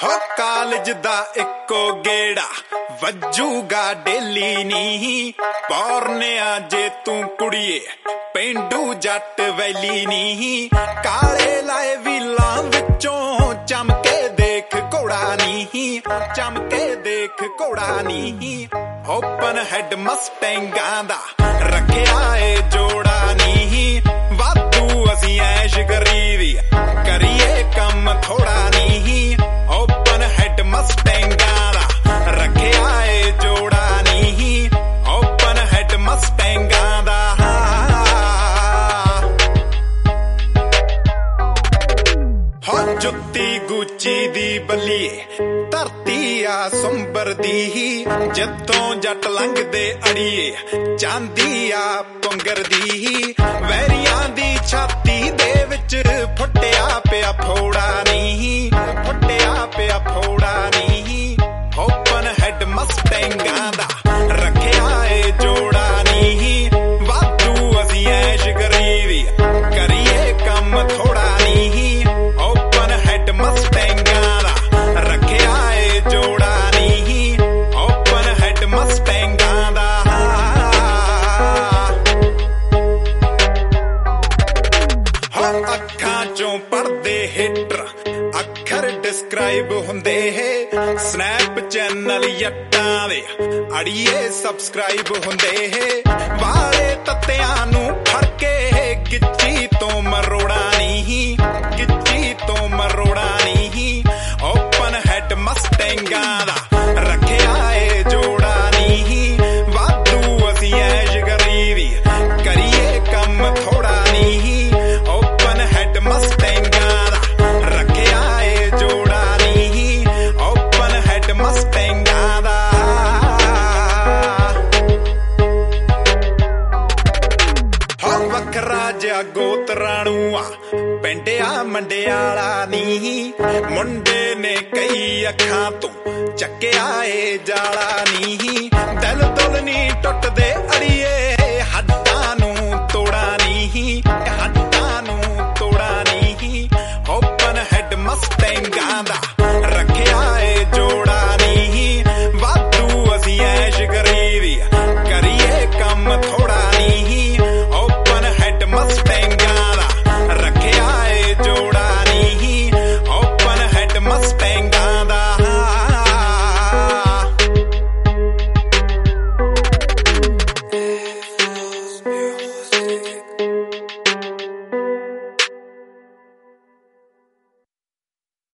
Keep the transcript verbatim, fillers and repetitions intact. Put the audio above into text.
ਹੋ ਕਾਲਜ ਦਾ ਇੱਕੋ ਗੇੜਾ ਵੱਜੂਗਾ ਡੇਲੀ ਨੀ ਪੌਰਨਿਆ ਜੇ ਤੂੰ ਕੁੜੀਏ ਪੇਂਡੂ ਜੱਟ ਵੈਲੀ ਨੀ ਕਾਲੇ ਲਾਏ ਵੀਲਾਂ ਵਿੱਚੋਂ ਚਮਕੇ ਦੇਖ ਘੋੜਾ ਨੀ ਚਮਕੇ ਦੇਖ ਘੋੜਾ ਨੀ ਓਪਨ ਹੈਡ ਮਸਟੈਂਗਾਂ ਦਾ ਰੱਖਿਆ ਏ ਜੋੜਾ ਨੀ ਵਾਧੂ ਅਸੀਂ ਐਸ਼ ਕਰੀਦੀ ਕਰੀਏ ਕੰਮ ਥੋੜਾ ਨੀ ਓਪਨ ਹੈਡ ਮਸਟੈਂਗਾਂ ਦਾ ਰੱਖਿਆ ਏ ਜੋੜਾ ਨੀ ਓਪਨ ਹੈਡ ਮਸਟੈਂਗਾਂ ਦਾ ਹੋ ਜੁੱਤੀ ਗੁੱਚੀ ਦੀ ਬੱਲੀਏ ਧਰਤੀ ਆ ਸੁੰਬਰ ਦੀ ਜਦੋਂ ਜੱਟ ਲੰਘਦੇ ਅੜੀਏ ਚਾਂਦੀ ਆ ਪੁੰਗਰ ਦੀ ਵੈਰੀਆਂ ਦੀ ਛਾਤੀ ਦੇ ਵਿੱਚ ਫੁੱਟਿਆ ਪਿਆ ਫੋੜਾ ਨੀ ਫੁੱਟਿਆ ਪਿਆ ਫੋੜਾ ਨੀ ਓਪਨ ਹੈਡ ਮਸਟੈਂਗਾਂ ਦਾ ਰੱਖਿਆ ਏ ਜੋੜਾ ਨੀ ਵਾਧੂ ਅਸੀਂ ਐਸ਼ ਕਰੀਦੀ ਕਰੀਏ ਕੰਮ ਥੋੜਾ ਨੀ ਓਪਨ ਹੈਡ ਮਸਟੈਂਗਾਂ ਦਾ ਰੱਖਿਆ ਏ ਜੋੜਾ ਨੀ ਓਪਨ ਹੈਡ ਮਸਟੈਂਗਾਂ ਦਾ ਹੋ ਅੱਖਾਂ ਚੋਂ ਪੜਦੇ ਹਿੱਟਰ ਅੱਖਰ ਡਿਸਕ੍ਰਾਈਬ ਹੁੰਦੇ ਹੈ ਸਨੈਪ ਚੈਨਲ ਜੱਟਾਂ ਦੇ ਅੜੀਏ ਸਬਸਕ੍ਰਾਈਬ ਹੁੰਦੇ ਹੈ ਵਾਲੇ ਤੱਤਿਆਂ ਨੂੰ ਫੜ ਕੇ ਗਿੱਚੀ ਤੋਂ ਮਰੋੜਾ ਨਹੀਂ ਗਿੱਚੀ ਤੋਂ ਮਰੋੜਾ ਨਹੀਂ ਓਪਨ ਹੈਡ ਮਸਟੈਂਗਾਂ ਦਾ ਰੱਖਿਆ ਏ ਜੋੜਾ ਨਹੀਂ ਵਾਧੂ ਅਸੀਂ ਐਸ਼ ਕਰੀਦੀ ਕਰੀਏ ਕੰਮ ਥੋੜਾ ਨਹੀਂ ਓਪਨ ਹੈਡ ਮਸਟੈਂਗਾਂ ਦਾ ਰੱਖਿਆ ਏ ਜੋੜਾ ਨਹੀਂ ਓਪਨ ਹੈਡ ਮਸਟੈਂਗਾਂ ਦਾ ਹੋ ਵੱਖਰਾ ਜਿਹਾ ਗੋਤਰਾਣੂ ਆ ਪਿੰਡਿਆ ਮੰਡਿਆਲਾ ਨੀ ਮੁੰਡੇ ਨੇ ਕਈ ਅੱਖਾਂ ਤੋਂ ਚੱਕਿਆ ਏ ਜਾਲਾ ਨੀ ਦਿਲ ਦੁਲ ਨੀ ਟੁੱਟਦੇ ਅੜੀ